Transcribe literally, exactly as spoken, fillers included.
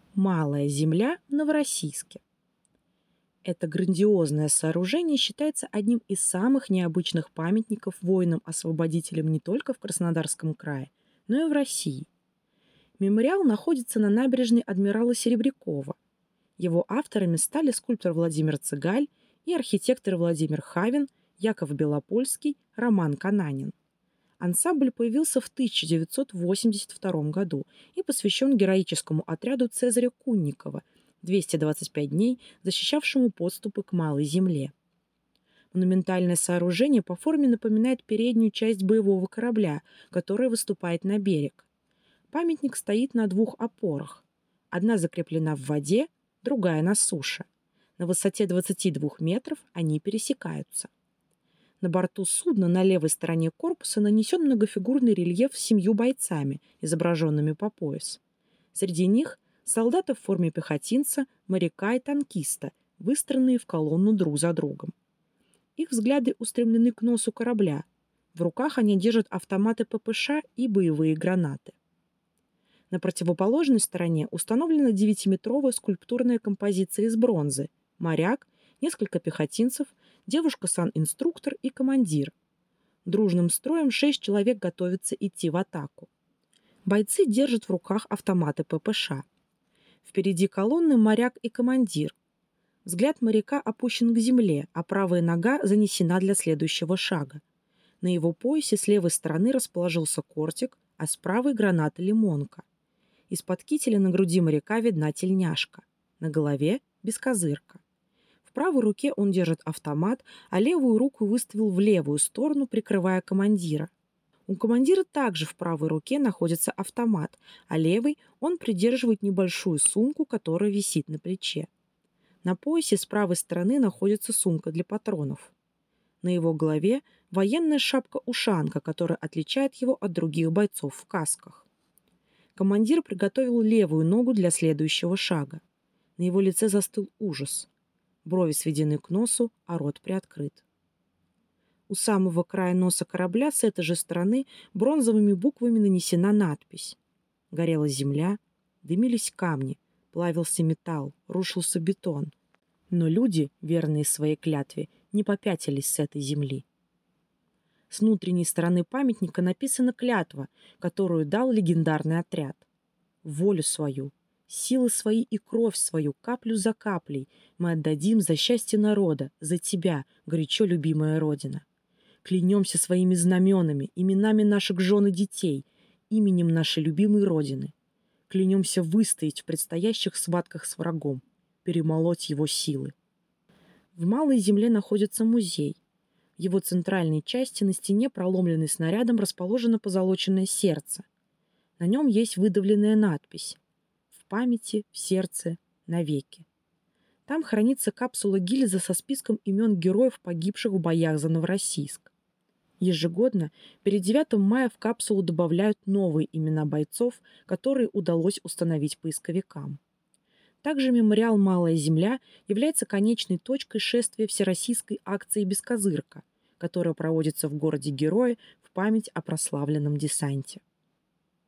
Малая земля в Новороссийске. Это грандиозное сооружение считается одним из самых необычных памятников воинам-освободителям не только в Краснодарском крае, но и в России. Мемориал находится на набережной Адмирала Серебрякова. Его авторами стали скульптор Владимир Цыгаль и архитекторы Владимир Хавин, Яков Белопольский, Роман Кананин. Ансамбль появился в тысяча девятьсот восемьдесят втором году и посвящен героическому отряду Цезаря Кунникова, двести двадцать пять дней защищавшему подступы к Малой земле. Монументальное сооружение по форме напоминает переднюю часть боевого корабля, которая выступает на берег. Памятник стоит на двух опорах. Одна закреплена в воде, другая на суше. На высоте двадцати двух метров они пересекаются. На борту судна на левой стороне корпуса нанесен многофигурный рельеф с семью бойцами, изображенными по пояс. Среди них солдаты в форме пехотинца, моряка и танкиста, выстроенные в колонну друг за другом. Их взгляды устремлены к носу корабля. В руках они держат автоматы ППШ и боевые гранаты. На противоположной стороне установлена девятиметровая скульптурная композиция из бронзы, моряк, несколько пехотинцев, девушка-санинструктор и командир. Дружным строем шесть человек готовятся идти в атаку. Бойцы держат в руках автоматы ППШ. Впереди колонны моряк и командир. Взгляд моряка опущен к земле, а правая нога занесена для следующего шага. На его поясе с левой стороны расположился кортик, а с правой граната лимонка. Из-под кителя на груди моряка видна тельняшка. На голове бескозырка. В правой руке он держит автомат, а левую руку выставил в левую сторону, прикрывая командира. У командира также в правой руке находится автомат, а левой он придерживает небольшую сумку, которая висит на плече. На поясе с правой стороны находится сумка для патронов. На его голове военная шапка-ушанка, которая отличает его от других бойцов в касках. Командир приготовил левую ногу для следующего шага. На его лице застыл ужас. Брови сведены к носу, а рот приоткрыт. У самого края носа корабля с этой же стороны бронзовыми буквами нанесена надпись. Горела земля, дымились камни, плавился металл, рушился бетон. Но люди, верные своей клятве, не попятились с этой земли. С внутренней стороны памятника написана клятва, которую дал легендарный отряд. Волю свою, силы свои и кровь свою, каплю за каплей, мы отдадим за счастье народа, за тебя, горячо любимая Родина. Клянемся своими знаменами, именами наших жен и детей, именем нашей любимой Родины. Клянемся выстоять в предстоящих схватках с врагом, перемолоть его силы. В Малой земле находится музей. В его центральной части на стене, проломленной снарядом, расположено позолоченное сердце. На нем есть выдавленная надпись «В памяти, в сердце, навеки». Там хранится капсула-гильза со списком имен героев, погибших в боях за Новороссийск. Ежегодно перед девятым мая в капсулу добавляют новые имена бойцов, которые удалось установить поисковикам. Также мемориал «Малая земля» является конечной точкой шествия всероссийской акции «Бескозырка», которая проводится в городе-герое в память о прославленном десанте.